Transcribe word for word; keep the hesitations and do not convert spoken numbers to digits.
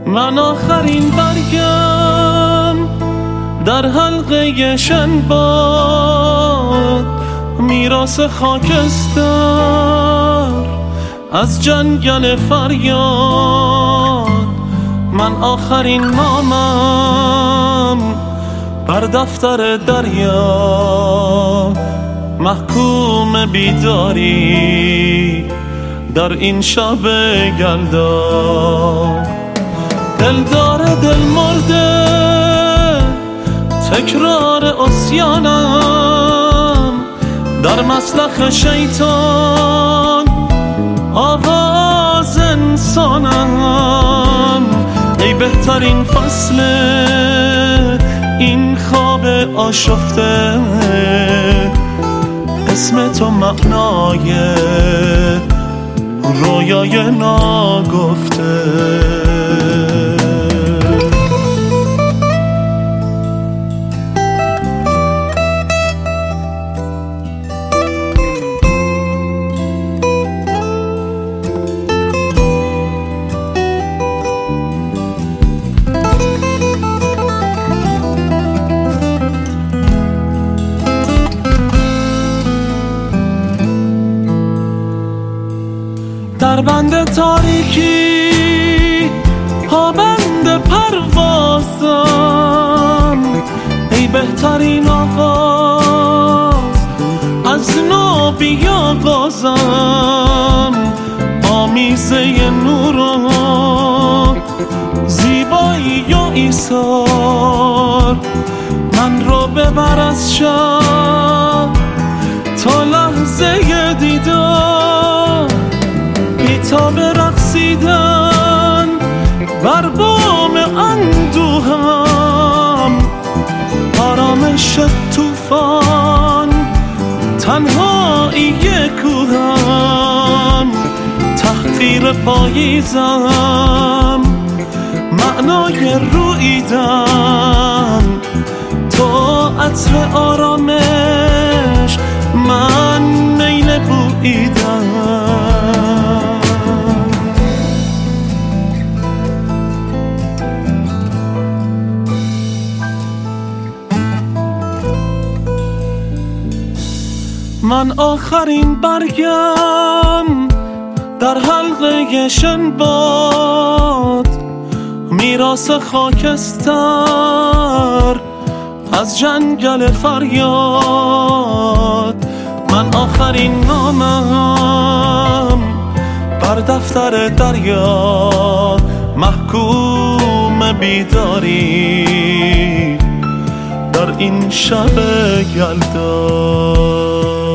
من آخرین برگم در حلقه شنباد، میراث خاکستر از جنگل فریاد. من آخرین نامم بر دفتر دریا، محکوم بیداری در این شب یلدا. دلدار دل مرده تکرار عصیانم، در مسلخ شیطان آواز انسانم. ای بهترین فصل این خواب آشفته، اسم تو معنای رویای ناگفته. در بند تاریکی پابند پروازم، ای بهترین آغاز از نو بیاغازم. آمیزه نور و زیبایی و ایثار، من رو ببر از شب تا لحظه دیدار. تا برقصیدن بر بام اندوهم، آرامش توفان تنهایی کوهم. تحقیر پاییزم معنای روییدن، تو عطر آرامش من میل بوییدن. من آخرین برگم در حلقه شنباد، میراث خاکستر از جنگل فریاد. من آخرین نامم بر دفتر دریا، محکوم بیداری در این شب یلدا.